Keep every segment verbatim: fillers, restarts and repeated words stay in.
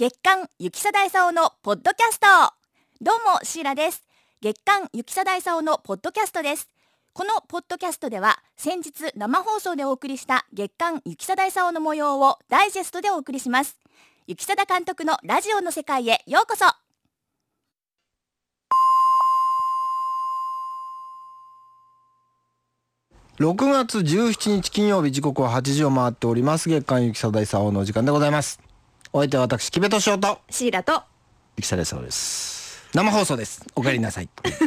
月刊雪貞勲のポッドキャスト。どうもシーラです。月刊雪貞勲のポッドキャストです。このポッドキャストでは先日生放送でお送りした月刊雪貞勲の模様をダイジェストでお送りします。雪貞監督のラジオの世界へようこそ。 ろくがつじゅうしちにち金曜日、時刻ははちじを回っております。月刊雪貞勲のお時間でございます。お相手は私木部敏夫とシーラと雪貞勲です。 生放送です。お帰りなさい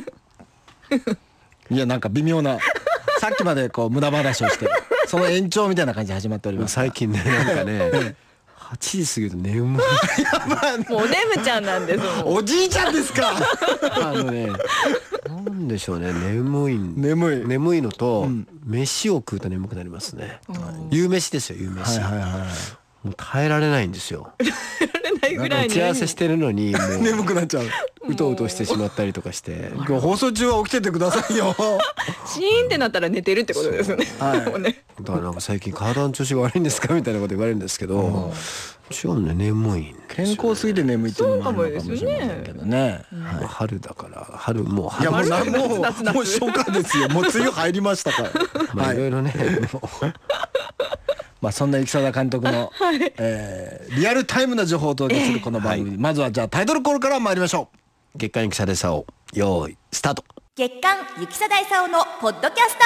いやなんか微妙なさっきまでこう無駄話をしてその延長みたいな感じで始まっております。 最近ねなんかねはちじ過ぎると眠いもうおねむちゃんなんですもん。 おじいちゃんですかあのねなんでしょうね、眠い眠い眠いのと、 うん、 飯を食うと眠くなりますね。夕飯ですよ、夕飯、 はいはいはい、 もう耐えられないんですよ耐えられないぐらいに打ち合わせしてるのにもう眠くなっちゃう。 うとうとしてしまったりとかして、 今日放送中は起きててくださいよシーンってなったら寝てるってことですよね。 はいもうね、 だからなんか最近体の調子が悪いんですかみたいなこと言われるんですけど、違うね、眠いんですよね。 健康すぎて眠いっていうのもあるのかもしれませんけどね。 まあ春だから春もういや春もうなもう夏夏もう初夏ですよ。もう梅雨入りましたからまあはいいろいろねもうまあそんな雪貞監督の、えーリアルタイムな情報をお届けするこの番組、 えーまずはじゃあタイトルコールから参りましょう。 月刊雪貞勲用意スタート。 月刊雪貞勲のポッドキャスト。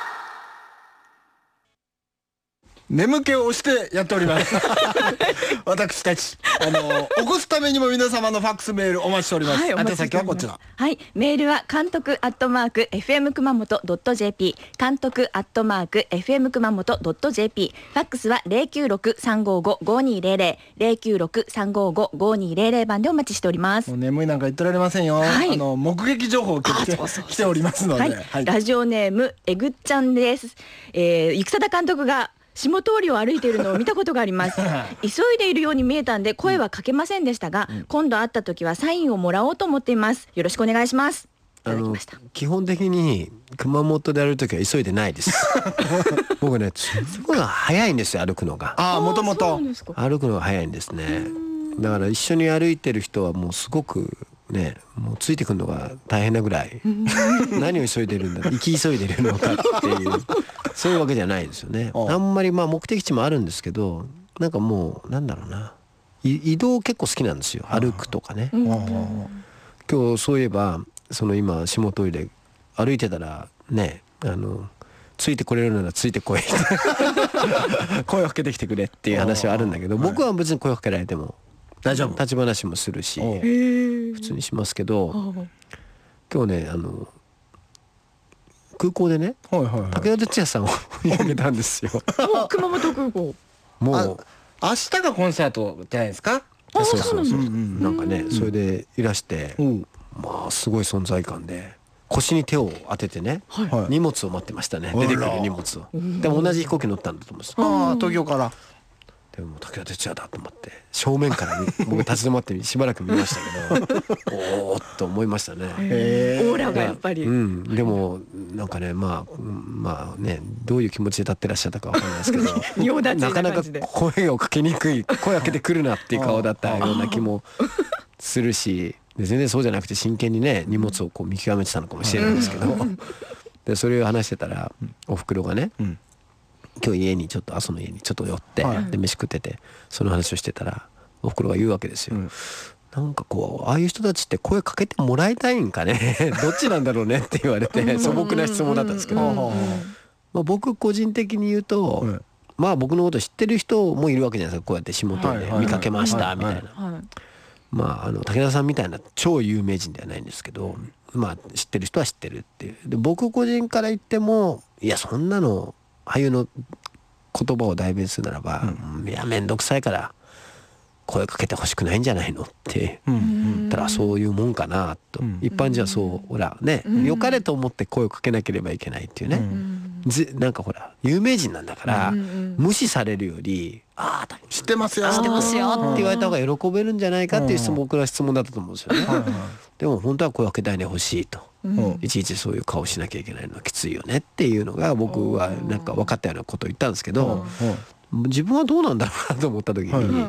眠気を押してやっております私たちあの起こすためにも皆様のファックスメールお待ちしております。 はい、お待宛先ちしております。 はこちら。 はい、メールは監督アットマーク エフエム 熊本 ドット ジェーピー 監督アットマーク エフエム 熊本 ドット ジェーピー ファックスは ゼロきゅうろく さんごご ごにーゼロゼロ ゼロきゅうろく さんごご ごにーゼロゼロ 番でお待ちしております。 もう眠いなんか言ってられませんよ、 はい、 あの目撃情報を来て来ておりますので、 はいはい、 ラジオネームえぐっちゃんです。えー、雪貞監督が下通りを歩いているのを見たことがあります急いでいるように見えたんで声はかけませんでしたが、うん、今度会った時はサインをもらおうと思っています。よろしくお願いします。いただきました。 基本的に熊本で歩く時は急いでないです僕ねすごい早いんですよ、歩くのが。 ああ、もともと歩くのが早いんですね。だから一緒に歩いてる人はもうすごくね、もうついてくるのが大変なぐらい何を急いでるんだ、生き急いでるのかっていうそういうわけじゃないですよね。あんまりまあ目的地もあるんですけど、なんかもうなんだろうな、移動結構好きなんですよ、歩くとかね。今日そういえばその今下通りで歩いてたらね、あのついてこれるならついてこい声をかけてきてくれっていう話はあるんだけど、僕は別に声をかけられても大丈夫、立ち話もするし普通にしますけど、今日ねあの空港でね、はいはいはい、武田鉄矢さんを見かけたんですよ熊本空港。 もう明日がコンサートじゃないですか。 そうそうそう、なんかね、それでいらして、まあすごい存在感で腰に手を当ててね、荷物を待ってましたね。出てくる荷物を。でも同じ飛行機乗ったんだと思うんです。 ああ、東京から。 でも武田鉄矢だと思って正面から僕立ち止まってしばらく見ましたけどおーっと思いましたね。 オーラがやっぱり、 うん、でもなんかね、まあまあね、どういう気持ちで立ってらっしゃったかわかんないですけどなかなか声をかけにくい、声かけてくるなっていう顔だったような気もするし、で全然そうじゃなくて真剣にね荷物をこう見極めてたのかもしれないんですけどでそれを話してたらおふくろがね、うん、今日家にちょっと阿蘇の家にちょっと寄って、はい、で飯食っててその話をしてたらおふくろが言うわけですよ、うん、なんかこうああいう人たちって声かけてもらいたいんかねどっちなんだろうねって言われて素朴な質問だったんですけど、まあ、僕個人的に言うと、うん、まあ僕のこと知ってる人もいるわけじゃないですか。こうやって下通りで見かけましたみたいな、まああの武田さんみたいな超有名人ではないんですけど、まあ知ってる人は知ってるっていう。で僕個人から言ってもいやそんなのああいうの言葉を代弁するならば、うん、いやめんどくさいから声かけてほしくないんじゃないのって、うん、たらそういうもんかなと、うん、一般人はそうほらね、うん、良かれと思って声をかけなければいけないっていうね、うん、ずなんかほら有名人なんだから、うん、無視されるよりああ知ってますよ知ってますよって言われた方が喜べるんじゃないかっていう質問、僕ら質問だったと思うんですよね、うん、でも本当は声をかけたいね欲しいと、うん、いちいちそういう顔しなきゃいけないのはきついよねっていうのが僕はなんか分かったようなことを言ったんですけど、うん、自分はどうなんだろうなと思った時に、はい、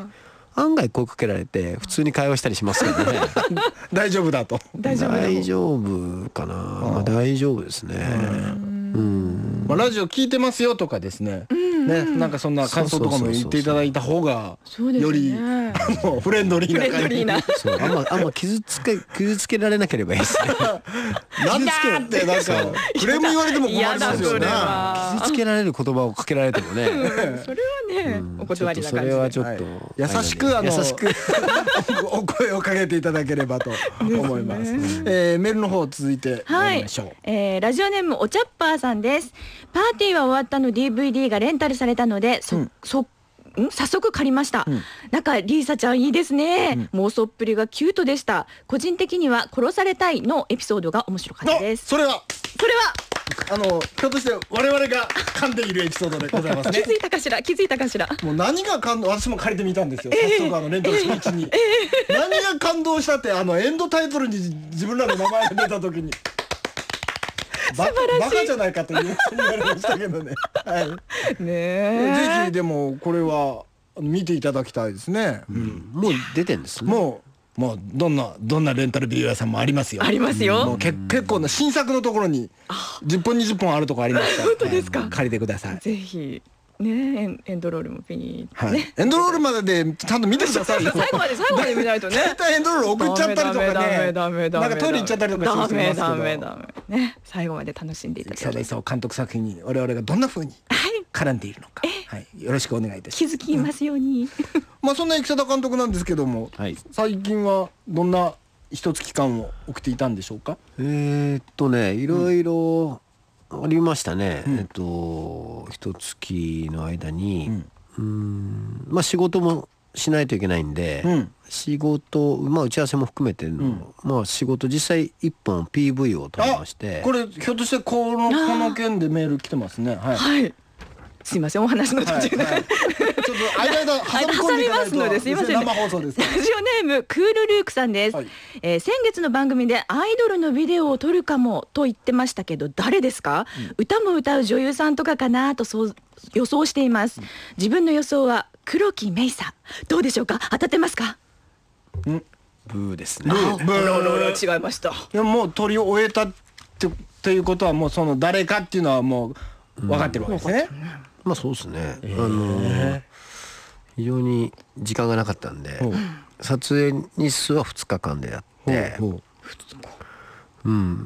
案外声かけられて普通に会話したりしますけどね大丈夫だと。 大丈夫だ大丈夫かな、まあ、大丈夫ですね。うんまあ、ラジオ聞いてますよとかですね、ね、なんかそんな感想とかも言っていただいた方がよりあのフレンドリーな感じ。 そうあんまあんま傷つけ傷つけられなければいいですねなんだってなんかクレーム言われても困りますよね。 傷つけられる言葉をかけられてもねそれはね、お断りな感じで、 それはちょっと、 優しくあの優しくお声をかけていただければと思います。えー、メールの方続いてはいみましょう。 えー、ラジオネームおちゃっぱーさんです。パーティーは終わったの ディーブイディー がレンタルされたので、そ、 うんそん早速借りました、うん、なんかリーサちゃんいいですね、うん、妄想っぷりがキュートでした。個人的には殺されたいのエピソードが面白かったです。 それはそれはあのひょっとして我々が噛んでいるエピソードでございますね。 気づいたかしら気づいたかしら。 もう何が感動、私も借りてみたんですよ、早速あのレンタル初日に、えーえー、何が感動したってあのエンドタイトルに自分らの名前が出た時にバ, バカじゃないかという言われましたけどね、はい、ねえぜひでもこれは見ていただきたいですね、 うん、もう出てんですね。 もうもうどんなどんなレンタルビデオ屋さんもありますよ。 ありますよ。 もうけ結構な新作のところにじゅっぽんにじゅっぽんあるとこありますから。 本当ですか、 はい、借りてください。 ぜひねエン、エンドロールもピーッ、 はいね、 エンドロールまででちゃんと見てくださいよ最後まで最後まで見ないとね大体エンドロール送っちゃったりとかね、 ダメダメダメなんかトイレ行っちゃったりとかしてますけど、 ダメダメダメね、最後まで楽しんでいただきたい。 そう監督作品に我々がどんな風に絡んでいるのか、はい、よろしくお願いいたします。 気づきますように、うん、 まあそんな生田監督なんですけども、はい、最近はどんな一月間を送っていたんでしょうか。 えー、っとねいろいろありましたね、うん、えっと一月の間に、うん、うーんまあ仕事もしないといけないんで、うん、仕事まあ打ち合わせも含めての、うん、まあ仕事実際一本 ピーブイ を撮りまして、 これひょっとしてこのこの件でメール来てますね。はい、はい、 すいませんお話の途中で、はいはい、ちょっと間間挟みますのですいません、生放送です。 ラジオネームクールルークさんです、はい、えー、先月の番組でアイドルのビデオを撮るかもと言ってましたけど誰ですか、うん、歌も歌う女優さんとかかなとそう予想しています、うん、自分の予想は黒木メイサどうでしょうか、当たってますか。 んブーですね。 ブーブー違いました。いやもう撮り終えたってということはもうその誰かっていうのはもう分かってるわけですね、うん、 まあそうですね、えー、あのー、非常に時間がなかったんで、うん、撮影日数はふつかかんでやって、うん、うん、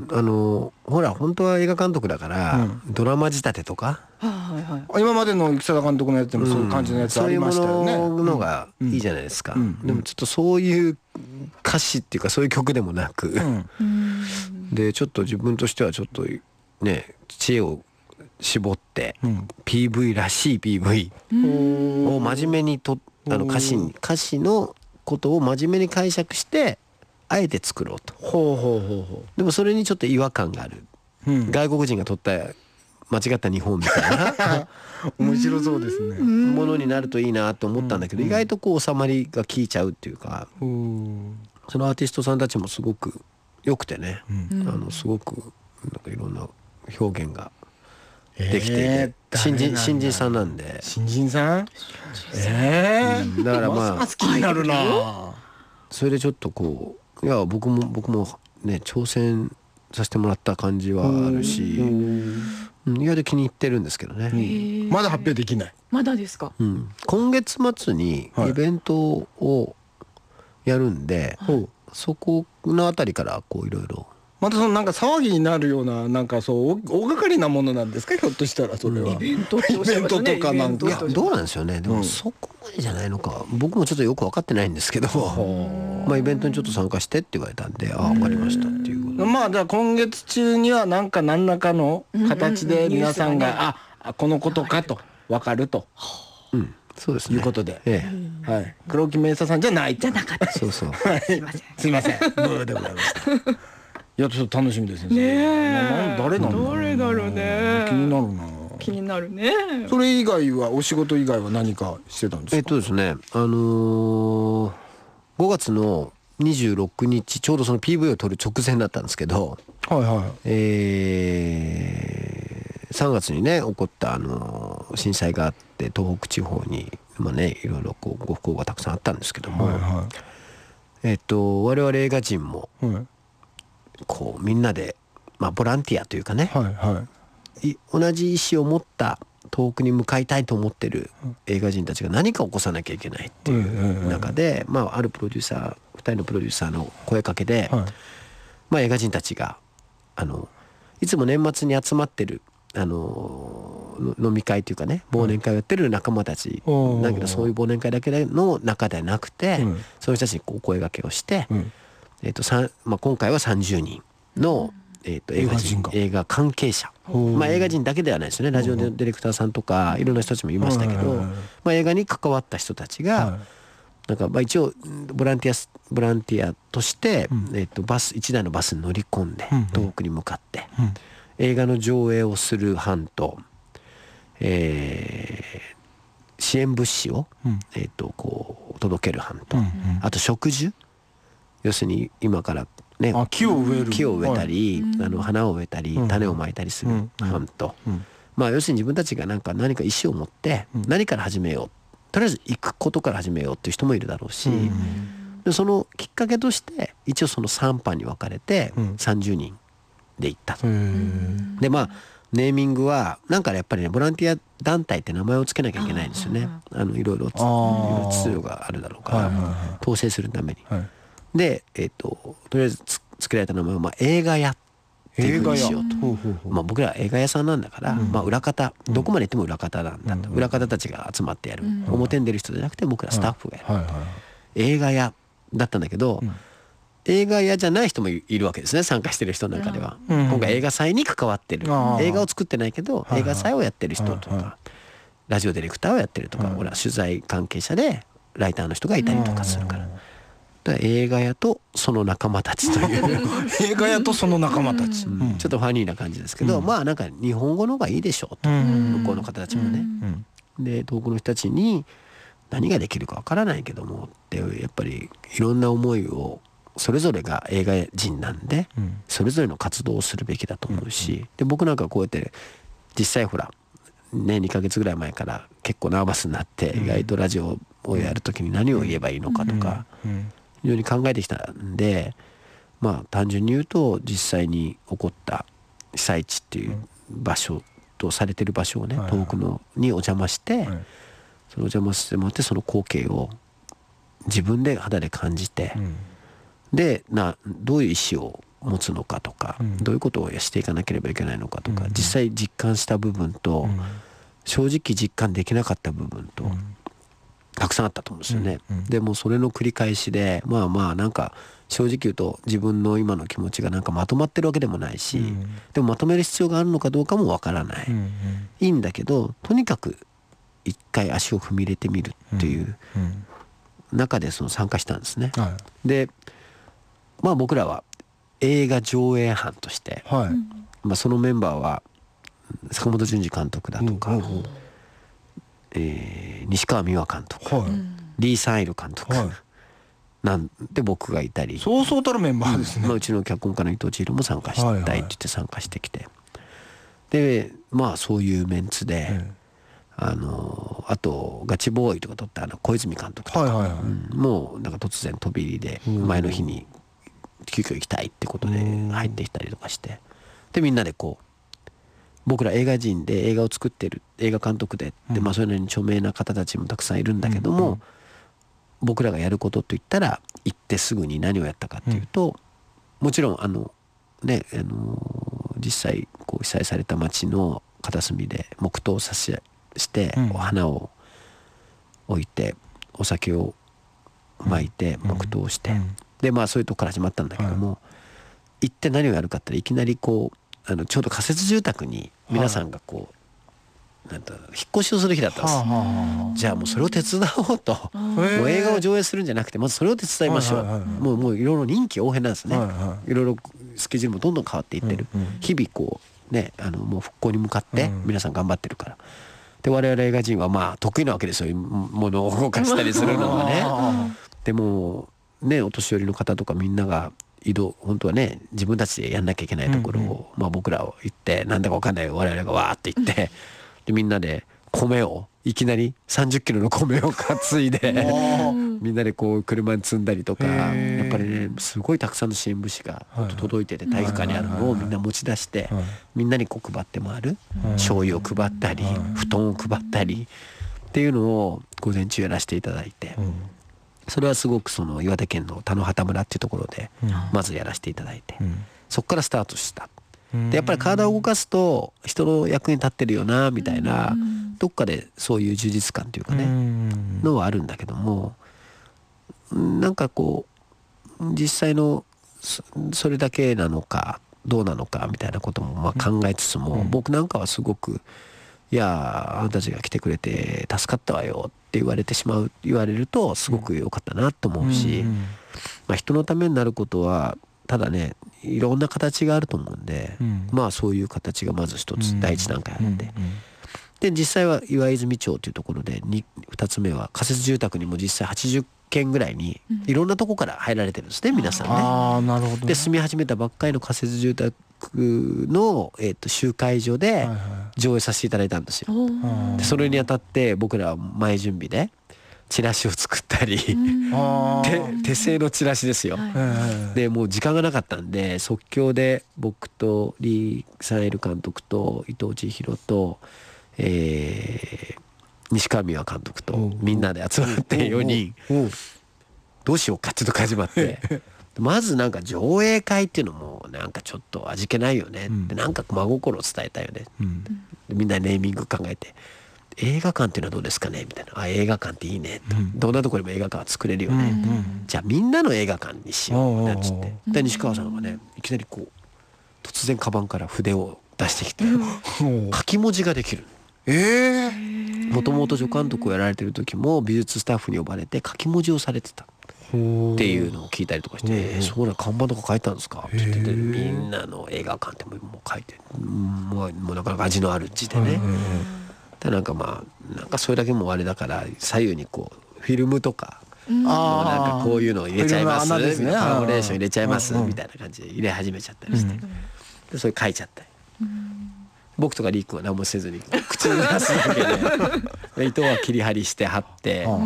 あのー、ほら本当は映画監督だから、うん、ドラマ仕立てとか、 はいはい、今までの生田監督のやつでもそういう感じのやつありましたよね、 うん、そういうものがいいじゃないですか、うんうん、でもちょっとそういう歌詞っていうかそういう曲でもなく、うん、でちょっと自分としてはちょっとね知恵を絞って、うん、ピーブイ らしい ピーブイ を真面目にとあの歌詞に歌詞のことを真面目に解釈してあえて作ろうと。ほうほうほうほう。でもそれにちょっと違和感がある、うん、外国人が撮った間違った日本みたいな面白そうですねものになるといいなと思ったんだけど、意外とこう収まりが効いちゃうっていうか、うん、そのアーティストさんたちもすごく良くてね、うん、あのすごくなんかいろんな表現ができていて、えー、新人新人さんなんで。 新人さんえー、 うん、だからまあ好きになるな。 それでちょっとこういや僕も僕もね挑戦させてもらった感じはあるし、うん、意外と気に入ってるんですけどね、うん、 まだ発表できない。 まだですか、 うん、今月末にイベントをやるんで、はい、そこのあたりからこういろいろまたそのなんか騒ぎになるようななんかそう大掛かりなものなんですか、ひょっとしたらそれは、うん、イベントっておっしゃいましたね、イベントとかなんかいやどうなんですよね。でもそこまでじゃないのか、僕もちょっとよく分かってないんですけど、まあイベントにちょっと参加してって言われたんで、ああ分かりましたっていうことで、 まあじゃあ今月中にはなんか何らかの形で皆さんが、うんうんうん、ああこのことかと分かると、 うん、そうですね、 いうことで、 ええ、はい、黒木メイサさんじゃないじゃなかった。 そうそう、 はい、すいませんすいませんブーでございましたいやちょっと楽しみですね。 ねえ誰なんだろう。 誰だろうね。 気になるな。 気になるね。 それ以外はお仕事以外は何かしてたんですか。 えっとですね、あのー、ごがつのにじゅうろくにちちょうどその ピーブイ を撮る直前だったんですけど、 はいはい。 えー、さんがつにね起こったあのー、震災があって東北地方にまあねいろいろこうご不幸がたくさんあったんですけども、 はいはいえっと我々映画人もはいこうみんなでまあボランティアというかね、 はいはいい同じ意思を持った遠くに向かいたいと思ってる映画人たちが何か起こさなきゃいけないっていう中で、まあ、あるプロデューサーふたりのプロデューサーの声かけで、 はいまあ、映画人たちがあのいつも年末に集まってるあの飲み会というかね忘年会をやってる仲間たちうんだけど、そういう忘年会だけの中ではなくて、 うんそういう人たちにこう声掛けをして、 うんえーとさんまあ、今回はさんじゅうにんの、えー、と映画人映画人が映画関係者、まあ、映画人だけではないですよね。ラジオディレクターさんとかいろんな人たちもいましたけど、 うんまあ、映画に関わった人たちが、 はいなんかまあ一応ボランティアボランティアとして、 うんえー、とバスいちだいのバスに乗り込んでうんうん遠くに向かってうん映画の上映をする班と、えー支援物資を、 うんえー、とこう届ける班と、 うんうんあと植樹、要するに今からねあ木を植える木を植えたり、あの花を植えたり、 うん種をまいたりする班と、 うんまあ要するに自分たちがなんか何か意思を持ってうん何から始めよう、とりあえず行くことから始めようっていう人もいるだろうし、 うんでそのきっかけとして一応そのさん班に分かれてうんさんじゅうにんで行ったと。 へーでまあネーミングはなんかやっぱりねボランティア団体って名前をつけなきゃいけないんですよね。あのいろいろついろいろ秩序があるだろうから、 はいはいはい統制するために。 はいで、えっととりあえずつ作られた名前は、まあ、映画屋っていうふうにしようと。 ほうほうほうまあ、僕らは映画屋さんなんだから、 うんまあ、裏方どこまで行っても裏方なんだと、 うん裏方たちが集まってやる、 うん表に出る人じゃなくて僕らスタッフがやる、 はいはいはい映画屋だったんだけど、 うん映画屋じゃない人もいいるわけですね、参加してる人の中では、 うん今回映画祭に関わってる、 あー映画を作ってないけど、 はいはい映画祭をやってる人とか、 はいはラジオディレクターをやってるとか、 はい俺は取材関係者でライターの人がいたりとかするから、だから映画屋とその仲間たちという映画屋とその仲間たち、 うんちょっとファニーな感じですけど、 うんまあなんか日本語の方がいいでしょうと、 うん向こうの方たちもね、 うんで遠くの人たちに何ができるかわからないけどもってやっぱりいろんな思いをそれぞれが映画人なんでうんそれぞれの活動をするべきだと思うし、で僕なんかこうやって実際ほらねにかげつぐらい前から結構ナーバスになって意外とラジオをやるときに何を言えばいいのかとかうん非常に考えてきたんで、まあ単純に言うと実際に起こった被災地っていう場所とされてる場所をねはいはい遠くのにお邪魔して、 はいそのお邪魔してもらってその光景を自分で肌で感じて、 うんでなどういう意思を持つのかとか、 うんどういうことをしていかなければいけないのかとか、 うん実際実感した部分と、 うん正直実感できなかった部分と、たくさんあったと思うんですよね。 うんうんでもそれの繰り返しでまあまあなんか正直言うと自分の今の気持ちがなんかまとまってるわけでもないし、 うんでもまとめる必要があるのかどうかもわからない、 うんいいんだけどとにかく一回足を踏み入れてみるっていううん中でその参加したんですね。 はでまあ僕らは映画上映班として、 いはいまあ、そのメンバーは坂本淳二監督だとか、 うんうんうんえー西川美和監督、 はいリー・サイル監督、 はいなんで僕がいたり、 そうそうたるメンバーですねまあ、うちの脚本家の伊藤千尋も参加したいって言って参加してきて、でまあそういうメンツで、 えあのあとガチボーイとか撮ったあの小泉監督とか、 えはいはいはいうんもうなんか突然飛び入りでうん前の日に急遽行きたいってことでうん入ってきたりとかしてでみんなでこう僕ら映画人で映画を作ってる映画監督でで、 うんまあ、それなりに著名な方たちもたくさんいるんだけども、 うん僕らがやることといったら行ってすぐに何をやったかっていうと、もちろんあのねあの実際こう被災された町の片隅で黙祷させして、 うんこう花を置いてお酒を撒いて黙祷して、 うんでまあそういうとこから始まったんだけども、行って何をやるかっていきなりこうあのちょうど仮設住宅に皆さんがこう、なんだろう引っ越しをする日だったんです、 はあはじゃあもうそれを手伝おうと、 あもう映画を上映するんじゃなくてまずそれを手伝いましょう、 はいはいはいもうもういろいろ臨機応変なんですね、 はいはいろいろスケジュールもどんどん変わっていってる、 うんうん日々こうねあのもう復興に向かってうん皆さん頑張ってるからで我々映画人はまあ得意なわけですよものを動かしたりするのがねあでもねお年寄りの方とかみんなが移動本当はね自分たちでやんなきゃいけないところを、まあ、僕らを行ってなんだか分かんない我々がわーって行ってでみんなで米をいきなりさんじゅっキロの米を担いでみんなでこう車に積んだりとか、やっぱりねすごいたくさんの支援物資が届いてて、体育館にあるのをみんな持ち出してみんなにこう配って回る、醤油を配ったり布団を配ったりっていうのを午前中やらせていただいて、それはすごくその岩手県の田野畑村っていうところでまずやらせていただいて、そこからスタートした。でやっぱり体を動かすと人の役に立ってるよなみたいな、どっかでそういう充実感というかねのはあるんだけども、なんかこう実際のそれだけなのかどうなのかみたいなこともまあ考えつつも、僕なんかはすごくいやあなたたちが来てくれて助かったわよって言われてしまう言われるとすごく良かったなと思うし、まあ人のためになることはただねいろんな形があると思うんで、うん、まあそういう形がまず一つ第一段階あって、うんうんうん、で実際は岩泉町というところで 2, 二つ目は仮設住宅にも実際はちじゅっけんぐらいにいろんなとこから入られてるんですね、うん、皆さんね。 あ、なるほどね。 で住み始めたばっかりの仮設住宅の、えー、と集会所で上映させていただいたんですよ、はいはい、でそれにあたって僕らは前準備でチラシを作ったり、うん、手, 手製のチラシですよ、はい、でもう時間がなかったんで即興で僕とリー・サンエル監督と伊藤千尋と、えー、西川美和監督とみんなで集まってよにんどうしようかちょっと始まってまずなんか上映会っていうのもなんかちょっと味気ないよね、うん、でなんか真心を伝えたいよね、うん、でみんなネーミング考えて映画館っていうのはどうですかねみたいな、あ映画館っていいねと、うん、どんなところにも映画館は作れるよね、うん、じゃあみんなの映画館にしようなんつって、で西川さんがねいきなりこう突然カバンから筆を出してきて、うん、書き文字ができる。えー、もともと助監督をやられてる時も美術スタッフに呼ばれて書き文字をされてたっていうのを聞いたりとかして、えー、そうな看板とか書いたんですかって言ってて、みんなの映画館ってもう書いて、もう、もうなかなか味のある字でね、でなんかまあなんかそれだけもあれだから左右にこうフィルムとか、うん、もうなんかこういうのを入れちゃいます、ね、コラボレーション入れちゃいますみたいな感じで入れ始めちゃったりして、うん、でそれ書いちゃったり、うん、僕とかリー君は何もせずに口に出すだけで糸は切り張りして貼って、うん、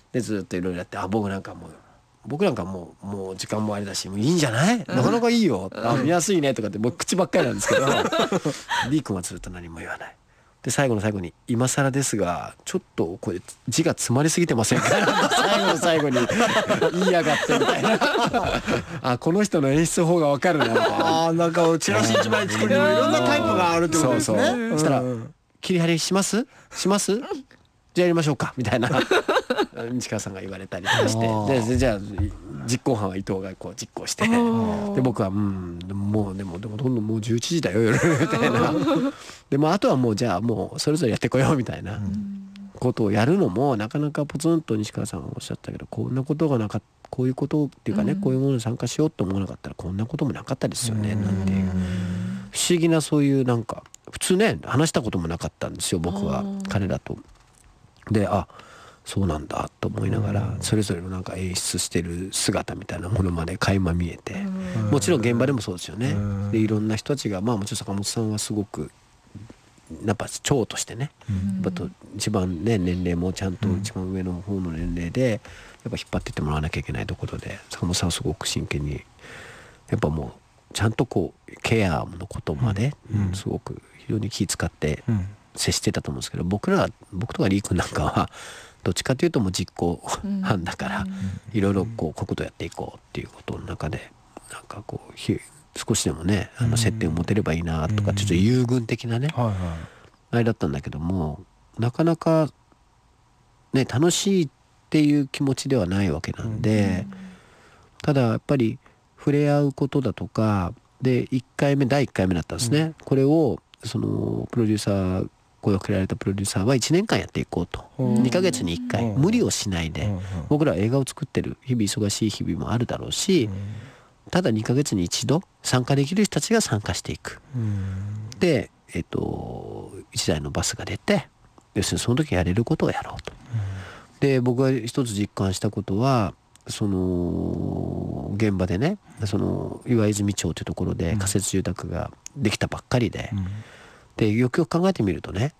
でずっといろいろやって、あ僕なんかもう僕なんかもうもう時間もあれだしもういいんじゃない、なかなかいいよ、あ見やすいねとかって僕口ばっかりなんですけどリー君はずっと何も言わない。で最後の最後に今更ですがちょっとこれ字が詰まりすぎてませんか最後の最後に言いやがってみたいなあこの人の演出法が分かるなみたいな、あなんかチラシ一枚作るにもいろんなタイプがあるってことですね。そうそうそしたら切り張りしますしますじゃあやりましょうかみたいな西川さんが言われたりとかしてでじゃあ実行犯は伊藤がこう実行してで僕はうんもうでもでもどんどんもうじゅういちじだよ夜みたいなでもあとはもうじゃあもうそれぞれやってこようみたいなことをやるのもなかなかポツンと西川さんがおっしゃったけど、こんなことがなかったこういうことっていうかね、こういうものに参加しようと思わなかったらこんなこともなかったですよねなんていう不思議な、そういうなんか普通ね話したこともなかったんですよ僕は彼らと。であそうなんだと思いながらそれぞれのなんか演出してる姿みたいなものまで垣間見えて、もちろん現場でもそうですよね。でいろんな人たちがまあもちろん坂本さんはすごくやっぱ長としてね、やっぱ一番ね年齢もちゃんと一番上の方の年齢でやっぱ引っ張ってってもらわなきゃいけないところで坂本さんはすごく真剣にやっぱもうちゃんとこうケアのことまで、うんうん、すごく非常に気遣って接してたと思うんですけど、僕ら僕とかリー君なんかはどっちかというともう実行犯だからいろいろこうこういうことやっていこうっていうことの中でなんかこう少しでもねあの接点を持てればいいなとかちょっと友軍的なねあれだったんだけども、なかなかね楽しいっていう気持ちではないわけなんで、ただやっぱり触れ合うことだとかでいっかいめだいいっかいめだったんですね。これをそのプロデューサー声をかけられたプロデューサーはいちねんかんやっていこうと、にかげつにいっかい無理をしないで、僕らは映画を作ってる日々忙しい日々もあるだろうし、ただにかげつに一度参加できる人たちが参加していく。でえっといちだいのバスが出て要するにその時やれることをやろうと。で僕が一つ実感したことはその現場でねその岩泉町というところで仮設住宅ができたばっかりで、でよくよく考えてみるとね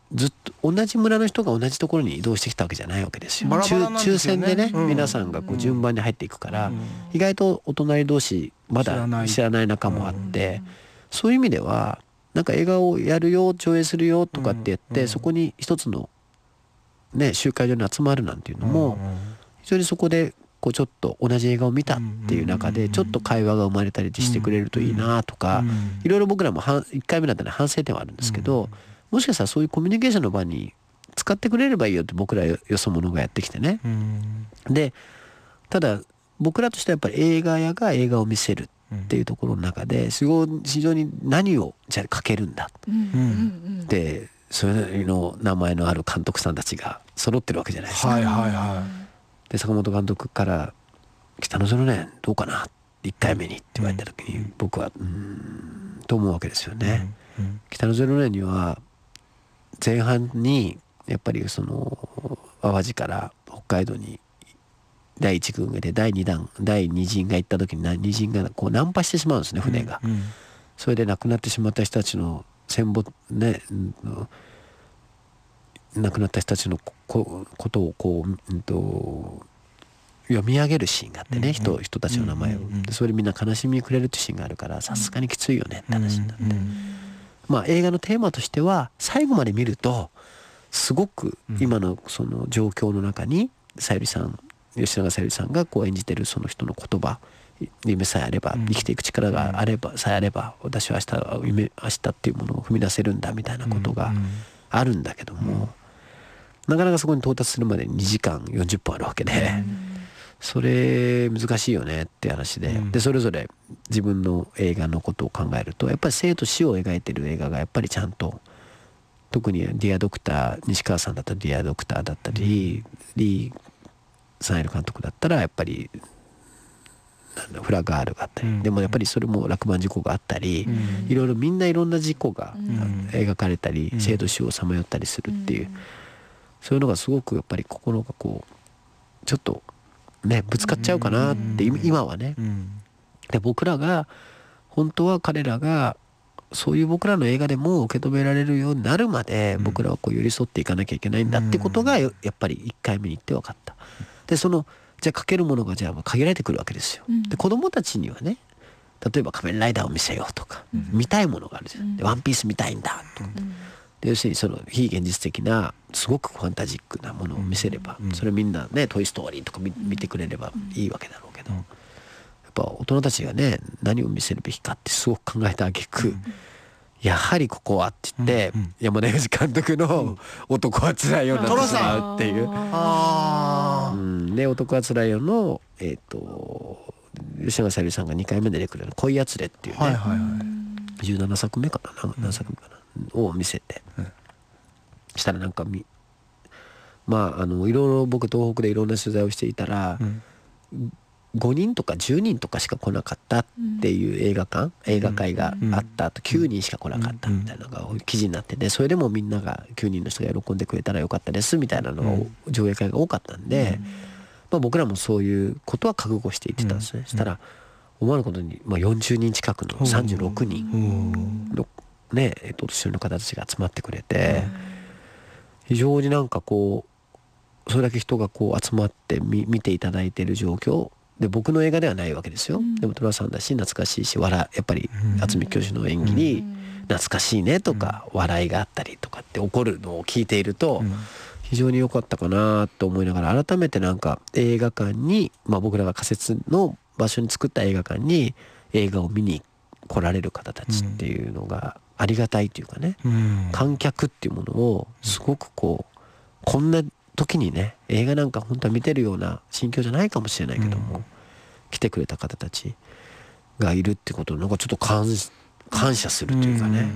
ずっと同じ村の人が同じところに移動してきたわけじゃないわけですよ。 バラバラなんですよね抽選でね、 うん皆さんがこう順番に入っていくから、 うん意外とお隣同士まだ知らない知らない仲もあって、そういう意味ではなんか映画をやるよ上映するよとかって言って、 うんそこに一つのね集会所に集まるなんていうのも、 うん非常にそこでこうちょっと同じ映画を見たっていう中でちょっと会話が生まれたりしてくれるといいなとか、いろいろ僕らもいっかいめだったら反省点はあるんですけど、もしかしたらそういうコミュニケーションの場に使ってくれればいいよって僕らよそ者がやってきてね。でただ僕らとしてはやっぱり映画屋が映画を見せるっていうところの中ですごい非常に何をじゃあ書けるんだで、それの名前のある監督さんたちが揃ってるわけじゃないですか。 はいはいはい。 で坂本監督から「北のゼロ年どうかな?」いっかいめにって言われた時に僕はうーんと思うわけですよね。北のゼロ年には前半にやっぱりその淡路から北海道にだいいち軍でだいに弾だいに陣が行った時にに陣がこう難破してしまうんですね、船が。それで亡くなってしまった人たちの戦没ね、亡くなった人たちのこことをこう、うん、と読み上げるシーンがあってね、人人たちの名前を、それでみんな悲しみに暮れるってシーンがあるからさすがにきついよねって話になって、まあ映画のテーマとしては最後まで見るとすごく今のその状況の中にさゆりさん吉永小百合さんがこう演じてるその人の言葉、夢さえあれば生きていく力があればさえあれば私は明日は夢明日っていうものを踏み出せるんだみたいなことがあるんだけども、なかなかそこに到達するまでににじかんよんじゅっぷんあるわけで、それ難しいよねって話で、でそれぞれ自分の映画のことを考えるとやっぱり生と死を描いてる映画がやっぱりちゃんと、特にディアドクター西川さんだったらディアドクターだったり、リー・サンエル監督だったらやっぱりフラガールがあったり、でもやっぱりそれも落盤事故があったり、いろいろみんないろんな事故が描かれたり、生と死をさまよったりするっていう、そういうのがすごくやっぱり心がこうちょっとねぶつかっちゃうかなって今はね。で僕らが本当は彼らがそういう僕らの映画でも受け止められるようになるまで僕らはこう寄り添っていかなきゃいけないんだってことがやっぱりいっかいめに言って分かった。でそのじゃあ書けるものがじゃあ限られてくるわけですよ。で子供たちにはね、例えば仮面ライダーを見せようとか、見たいものがあるじゃん。でワンピース見たいんだとか、で要するにその非現実的なすごくファンタジックなものを見せれば、それみんなねトイストーリーとか 見, 見てくれればいいわけだろうけど、やっぱ大人たちがね何を見せるべきかってすごく考えた挙句、やはりここはって言って、うんうん、山田洋次監督の男はつらいよになってしまうっていう、あ、うん、で男はつらいよの、えー、と吉永小百合さんがにかいめで出てくる恋やつれっていうね、はいはいはい、じゅうななさくめかな何作目かな、うん、を見せて、うん、したらなんかみまああのいろいろ僕東北でいろんな取材をしていたら、うんごにんとかじゅうにんとかしか来なかったっていう映画館、映画会があった後きゅうにんしか来なかったみたいなのが記事になってて、それでもみんながきゅうにんの人が喜んでくれたらよかったですみたいなのが上映会が多かったんで、まあ僕らもそういうことは覚悟して言ってたんですね。そしたら思わぬことにまあよんじゅうにん近くのさんじゅうろくにんのねえっとお年寄りの方たちが集まってくれて、非常になんかこうそれだけ人がこう集まって見見ていただいている状況で、僕の映画ではないわけですよ、うん、でも寅さんだし懐かしいし笑やっぱり渥美教授の演技に懐かしいねとか笑いがあったりとかって起こるのを聞いていると非常に良かったかなと思いながら、改めてなんか映画館に、まあ、僕らが仮設の場所に作った映画館に映画を見に来られる方たちっていうのがありがたいというかね、観客っていうものをすごくこうこんな時にね映画なんか本当は見てるような心境じゃないかもしれないけども、うん、来てくれた方たちがいるってことをなんかちょっと感感謝するというかね、うん、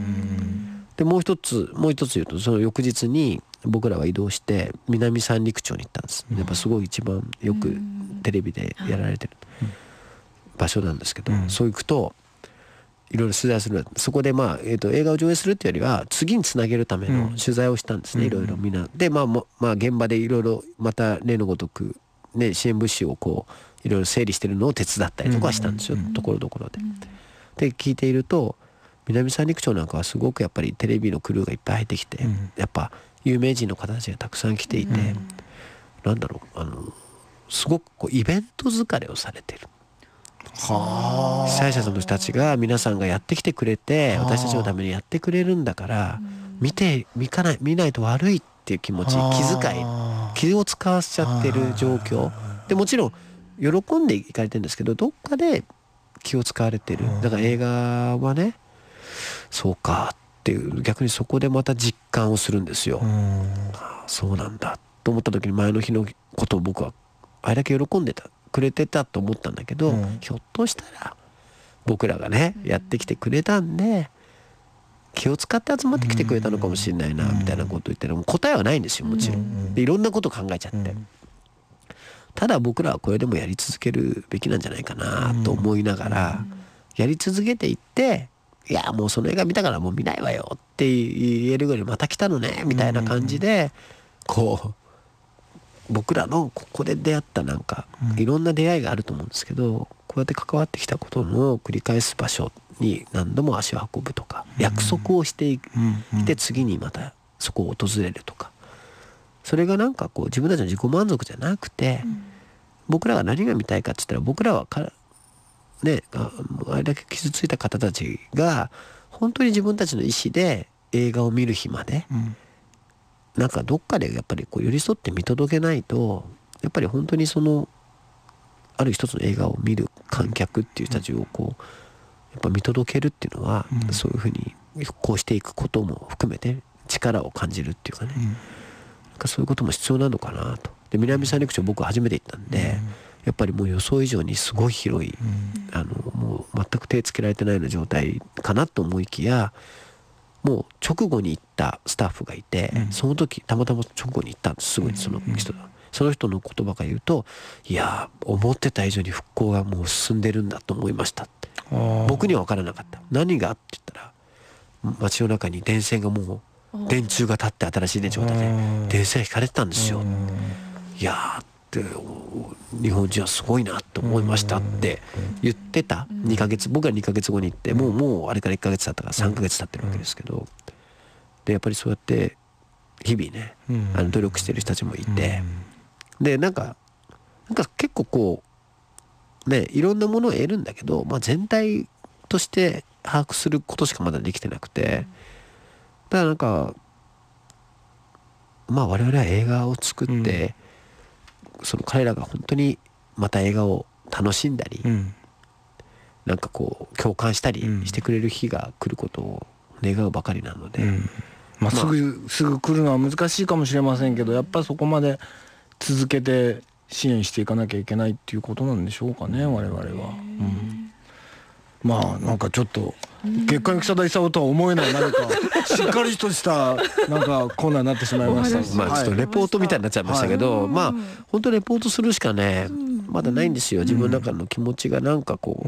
でもう一つもう一つ言うとその翌日に僕らは移動して南三陸町に行ったんです。やっぱすごい一番よくテレビでやられてる場所なんですけど、うん、そう行くといろいろ取材する、そこでまあ、えーと映画を上映するっていうよりは次につなげるための取材をしたんですね、いろいろみんなで、まあ、まあ現場でいろいろまた例のごとく、ね、支援物資をこういろいろ整理してるのを手伝ったりとかしたんですよ、ところどころで。で聞いていると南三陸町なんかはすごくやっぱりテレビのクルーがいっぱい入ってきて、うん、やっぱ有名人の方たちがたくさん来ていて、うん、なんだろうあのすごくこうイベント疲れをされてる。は被災者の人たちが皆さんがやってきてくれて私たちのためにやってくれるんだから見て見かない見ないと悪いっていう気持ち、気遣い、気を使わせちゃってる状況で、もちろん喜んでいかれてるんですけどどっかで気を使われてる。だから映画はねそうかっていう逆にそこでまた実感をするんですよ。ああそうなんだと思った時に前の日のことを僕はあれだけ喜んでたくれてたと思ったんだけど、うん、ひょっとしたら僕らがねやってきてくれたんで気を使って集まってきてくれたのかもしれないなみたいなことを言っても答えはないんですよもちろん。でいろんなこと考えちゃって、ただ僕らはこれでもやり続けるべきなんじゃないかなと思いながらやり続けていって、いやもうその映画見たからもう見ないわよって言えるぐらいまた来たのねみたいな感じでこう僕らのここで出会ったなんかいろんな出会いがあると思うんですけど、こうやって関わってきたことの繰り返す場所に何度も足を運ぶとか約束をしていて次にまたそこを訪れるとか、それがなんかこう自分たちの自己満足じゃなくて僕らが何が見たいかって言ったら僕らはかねあれだけ傷ついた方たちが本当に自分たちの意思で映画を見る日までなんかどっかでやっぱりこう寄り添って見届けないとやっぱり本当にそのある一つの映画を見る観客っていう人たちをこうやっぱ見届けるっていうのは、うん、そういうふうに復興していくことも含めて力を感じるっていうかね、うん、なんかそういうことも必要なのかなと。で南三陸町僕初めて行ったんで、うん、やっぱりもう予想以上にすごい広い、うん、あのもう全く手つけられてないような状態かなと思いきやもう直後に行ったスタッフがいて、うん、その時たまたま直後に行ったんですすぐにその人が、うん、その人の言葉が言うといや思ってた以上に復興がもう進んでるんだと思いましたって。僕には分からなかった。何がって言ったら街の中に電線がもう電柱が立って新しい電柱が立って電線引かれてたんですよ。いやーって日本人はすごいなと思いましたって言ってたにかげつ僕はにかげつごに行ってもうもうあれからいっかげつ経ったからさんかげつ経ってるわけですけど、でやっぱりそうやって日々ねあの努力してる人たちもいて、でなんかなんか結構こうねいろんなものを得るんだけど、まあ、全体として把握することしかまだできてなくて、だからなんかまあ我々は映画を作って、うん、その彼らが本当にまた映画を楽しんだり、うん、なんかこう共感したりしてくれる日が来ることを願うばかりなので、うんまあ、すぐすぐ来るのは難しいかもしれませんけど、やっぱりそこまで続けて支援していかなきゃいけないっていうことなんでしょうかね我々は、うん、まあなんかちょっと月刊記者大佐とは思えない何かしっかりとしたなんかコーナーになってしまいましたまあちょっとレポートみたいになっちゃいましたけど、はい、まあ本当レポートするしかねまだないんですよ。自分の中の気持ちがなんかこう、うん、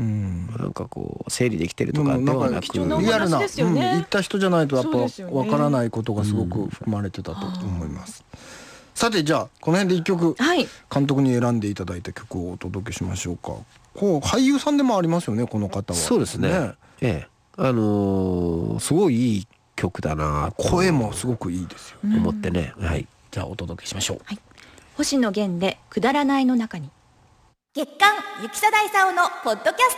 なんかこう整理できてるとかではなく、 うん、リアルな、うん、行った人じゃないとやっぱわからないことがすごく含まれてたと思います、うん、さてじゃあこの辺で一曲、はい、監督に選んでいただいた曲をお届けしましょうか。こう俳優さんでもありますよねこの方は。 そうですね、ねええあのー、すごいいい曲だな、 声もすごくいいですよね、 思ってね、はい、 じゃあお届けしましょう、はい、 星野源でくだらないの中に。月刊ゆきさ大佐のポッドキャスト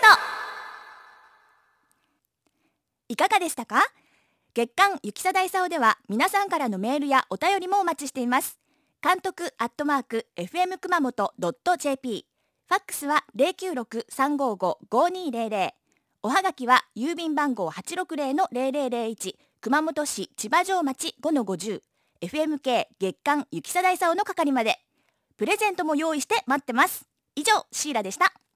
いかがでしたか。月刊ゆきさ大佐では皆さんからのメールやお便りもお待ちしています。監督アットマーク エフエム 熊本 ドット ジェーピー、 ファックスは ゼロきゅうろく さんごご ごにゼロゼロ、おはがきは郵便番号 はちろくゼロ のゼロゼロゼロいち 熊本市千葉城町 ごのごじゅう エフエムケー 月刊ゆきさ大佐の係まで。プレゼントも用意して待ってます。以上シーラでした。